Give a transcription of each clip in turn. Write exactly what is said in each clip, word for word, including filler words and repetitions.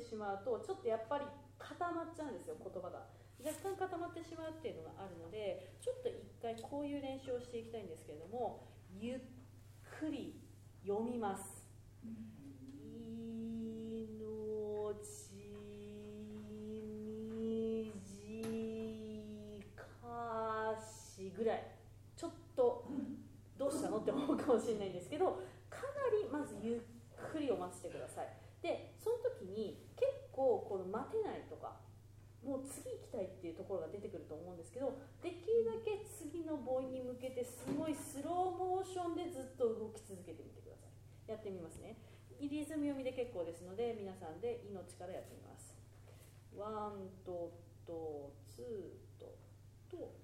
しまうとちょっとやっぱり固まっちゃうんですよ、言葉が若干固まってしまうっていうのがあるので、ちょっと一回こういう練習をしていきたいんですけれども、ゆっくり読みます。ぐらい、ちょっとどうしたのって思うかもしれないんですけど、かなりまずゆっくり読ませてください。でその時に結構この待てないとか、もう次行きたいっていうところが出てくると思うんですけど、できるだけ次の母音に向けてすごいスローモーションでずっと動き続けてみてください。やってみますね。リズム読みで結構ですので、皆さんで命からやってみます。ワンととツーとと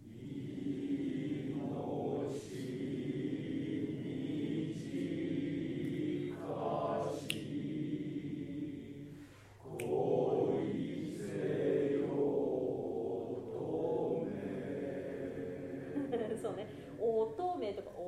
そうね、乙女とか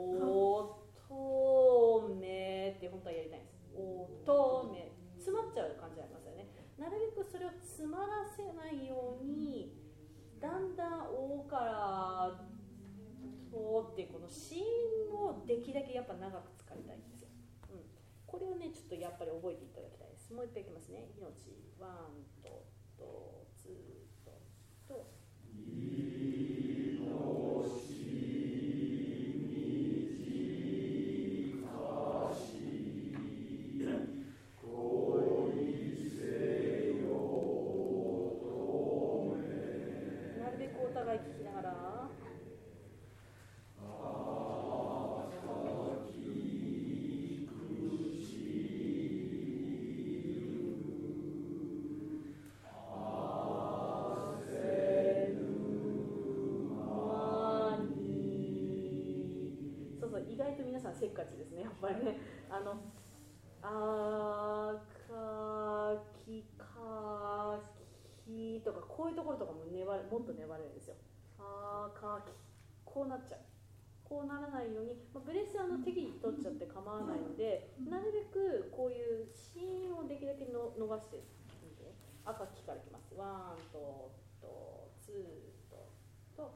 乙女って本当はやりたいんです。乙女、詰まっちゃう感じありますよね。なるべくそれを詰まらせないように、だんだん「お」から「と」ってこの子音をできるだけやっぱ長く使いたいんですよ。うん、これをねちょっとやっぱり覚えていただきたいです。もう一回いきますね。命、ワンととツーとと。お互い聞きながら。そうそう、意外と皆さんせっかちですね、やっぱりね。あのあかきかきとかこういうところとかも粘る、もっと粘れるんですよ。あかき、こうなっちゃう。こうならないように、まあ、ブレスはあの適宜取っちゃって構わないので、なるべくこういう子音をできるだけの伸ばしてみて。赤きからいきます。ワンととツーとと。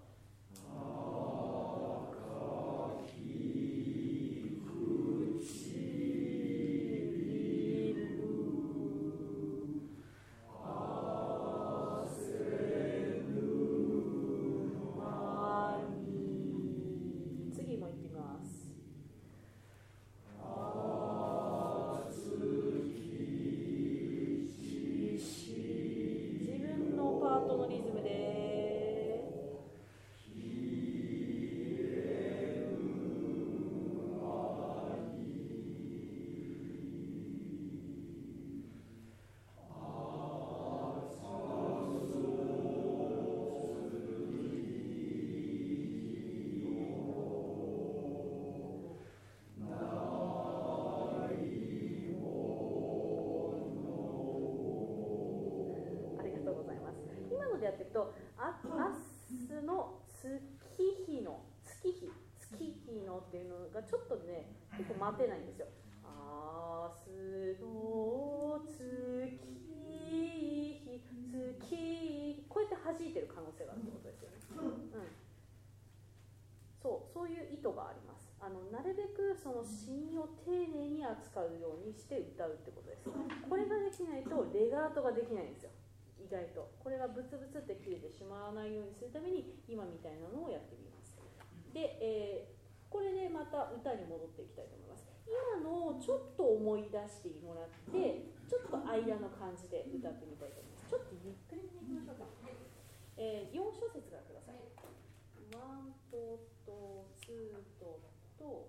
やっていくと、あ、明日の月日の月日月日のっていうのがちょっとね結構待てないんですよ。明日の月日月、こうやって弾いてる可能性があるってことですよね。うん、そうそういう意図があります。あのなるべくその子音を丁寧に扱うようにして歌うってことです。これができないとレガートができないんですよ。意外とこれがブツブツって切れてしまわないようにするために今みたいなのをやってみます。で、えー、これでまた歌に戻っていきたいと思います。今のをちょっと思い出してもらって、ちょっと間の感じで歌ってみたいと思います。ちょっとゆっくりめにいきましょうか。えー、よん小節からください。ワンととツーとと。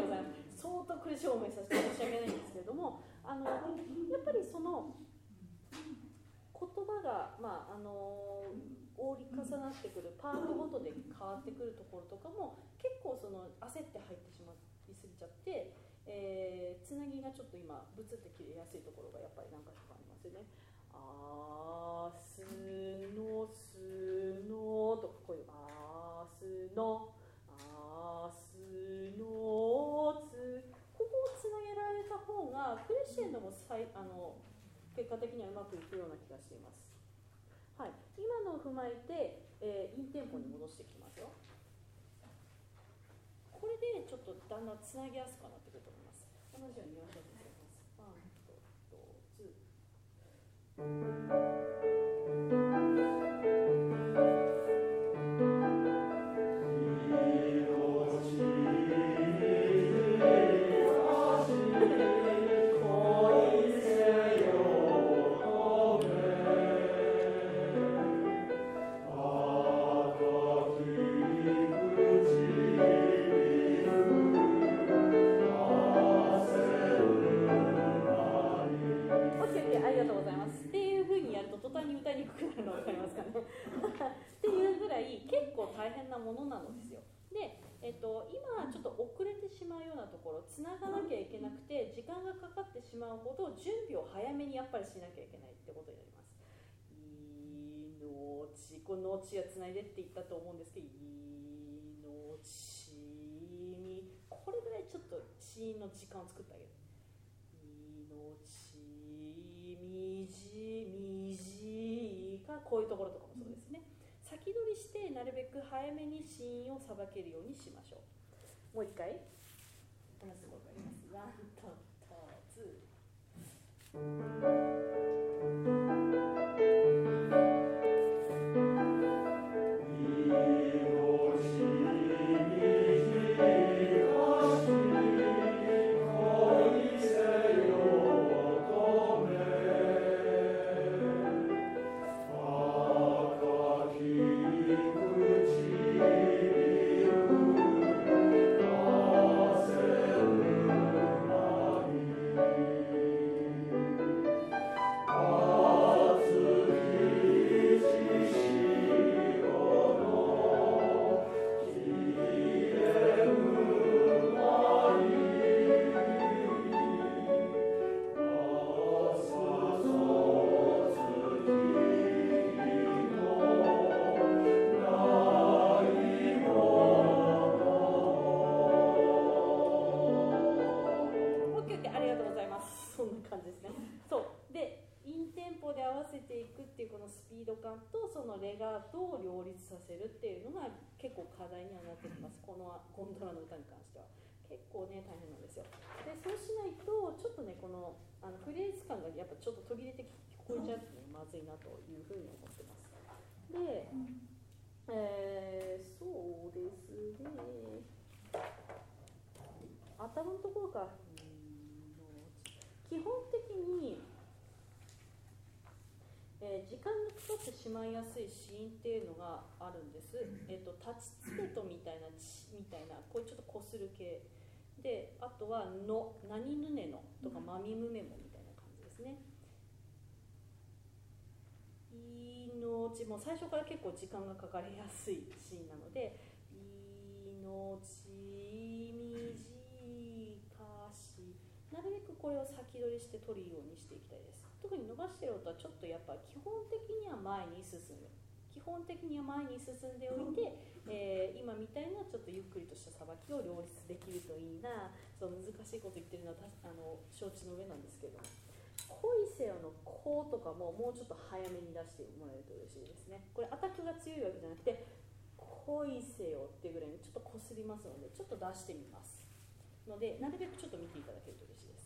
とうございます。相当苦しい思いさせて申し訳ないんですけれども、あのやっぱりその言葉が、まああの折り重なってくるパートごとで変わってくるところとかも結構その焦って入ってしまいすぎちゃって、えー、つなぎがちょっと今ブツって切れやすいところがやっぱり何か所かありますよね。あーすのすのとかこういうあーすのあーすのつここをつなげられた方がクレッシェンドも最あの結果的にはうまくいくような気がしています。はい、今のを踏まえて、えー、インテンポに戻していきますよ。これでちょっとだんだんつなぎやすくなってくると思います。同じようによんしょうずつやります。ワンとツー。っていうぐらい結構大変なものなのですよ。で、えっと、今ちょっと遅れてしまうようなところ、つながなきゃいけなくて時間がかかってしまうほど準備を早めにやっぱりしなきゃいけないってことになります。いのち、こののちはつないでって言ったと思うんですけど、いのちみ、これぐらいちょっと子音の時間を作ってあげる。いのちみじみじがこういうところとかもそうですね。先取りしてなるべく早めに子音をさばけるようにしましょう。もう一回同じところがあります。ワンととツー。させるっていうのが結構課題にはなってきます。このゴンドラの歌に関しては結構ね大変なんですよ。でそうしないとちょっとねこのあのフレーズ感がやっぱちょっと途切れて聞こえちゃうと、ね、まずいなというふうに思ってます。で、えー、そうですね、頭のところから基本的にえー、時間がかかってしまいやすい子音っていうのがあるんです。えっと、立ちつけとみたいなちみたいなこういうちょっとこする系で、あとはの何ぬねのとかまみむめもみたいな感じですね。いのちも最初から結構時間がかかりやすい子音なので、いのちみじかし、なるべくこれを先取りして取るようにしていきたいです。特に伸ばしてる音はちょっとやっぱ基本的には前に進む基本的には前に進んでおいて、えー、今みたいなちょっとゆっくりとしたさばきを両立できるといいな。そう難しいこと言ってるのはあの承知の上なんですけども、恋せよのこうとかももうちょっと早めに出してもらえると嬉しいですね。これアタックが強いわけじゃなくて恋せよっていうぐらいにちょっとこすりますのでちょっと出してみますので、なるべくちょっと見ていただけると嬉しいです。